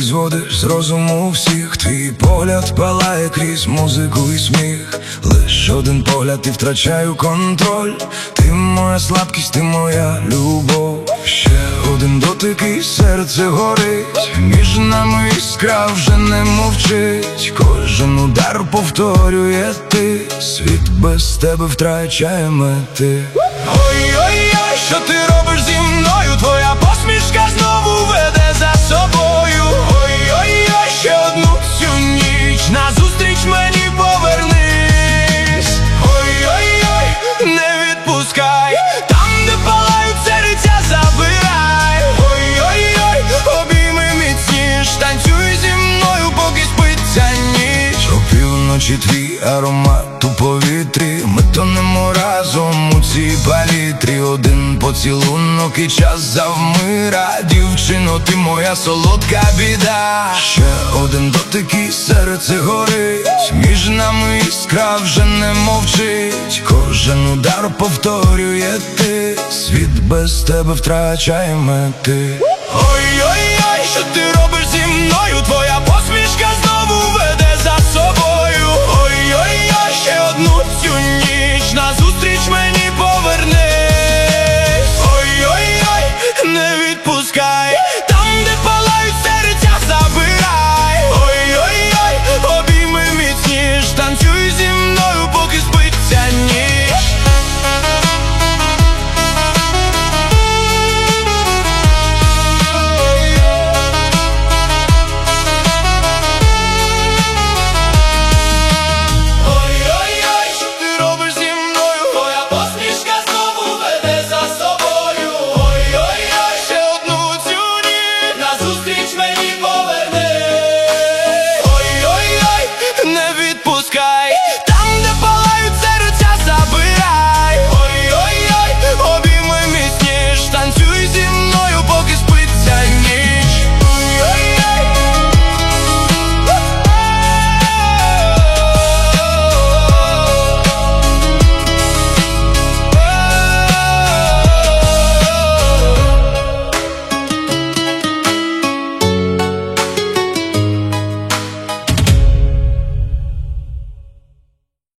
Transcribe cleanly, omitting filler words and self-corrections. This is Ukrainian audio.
зводиш з розуму всіх. Твій погляд палає крізь музику і сміх. Лиш один погляд і втрачаю контроль. Ти моя слабкість, ти моя любов. Ще один дотик і серце горить. Між нами іскра вже не мовчить. Кожен удар повторює ти. Світ без тебе втрачає мети. Ой-ой-ой, що ти робиш зі мною? Твоя посмішка знову веде за собою. Ой-ой-ой, ще одну цю ніч назустріч мені повернись. Ой-ой-ой, не відпускай, там, де палають серця, забирай. Ой-ой-ой, обійми міцніш, танцюй зі мною, поки спиться ніч. Опівночі твій аромат у повітрі. Ми тонемо разом у цій палітрі. Один поцілунок і час завмира. Дівчино, ти моя солодка біда. Ще один дотик і серце горить. Між нами іскра вже не мовчить. Кожен удар повторює ти. Світ без тебе втрачає мети. Ой-ой-ой, що ти